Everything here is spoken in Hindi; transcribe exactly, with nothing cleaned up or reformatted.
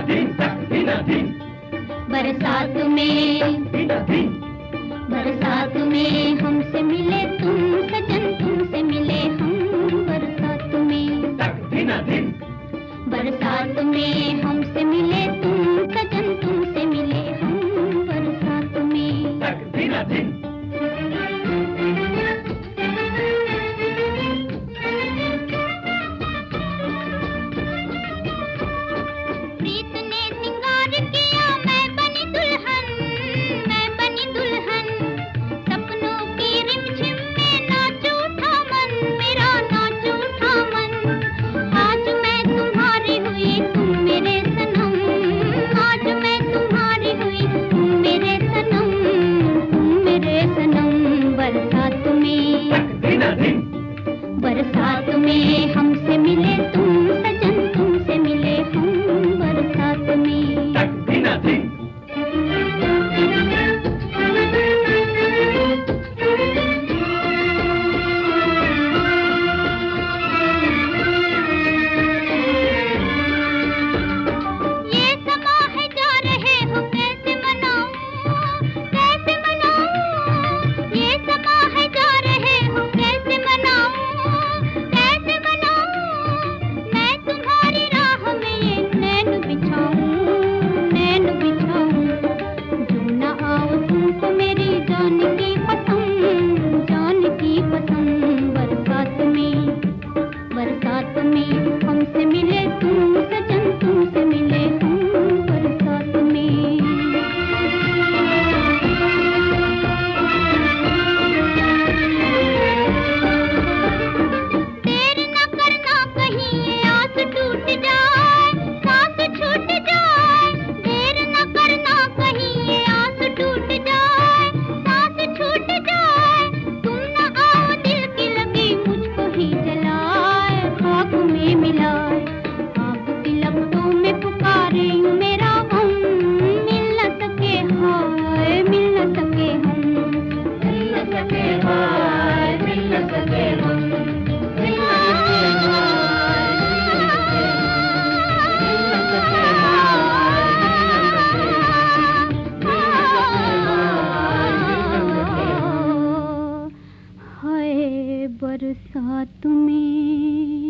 बरसात में बरसात में हमसे मिले तुम सजन, तुमसे मिले हम बरसात में। बरसात में हमसे मिले तुम सजन, तुमसे मिले हम बरसात में। बरसात में हमसे मिले तुम सजन, तुमसे मिले हम बरसात में। हमसे मिले तुम सजन, तुमसे मिले हम बरसात में। देर न करना कहीं ये आस टूट जाए, सांस छूट जाए। देर न करना कहीं ये आस टूट जाए, सांस छूट जाए। तुम न आओ दिल की लगी मुझको ही जलाए, खाक में मिलाए। आग की लपटों में पुकारे यूं मेरा गम, मिल न सके हाय, मिल न सके हम, मिल न सके हाय, मिल न सके हम, मिल न सके हाय, मिल न सके हाय, हाय बरसात में।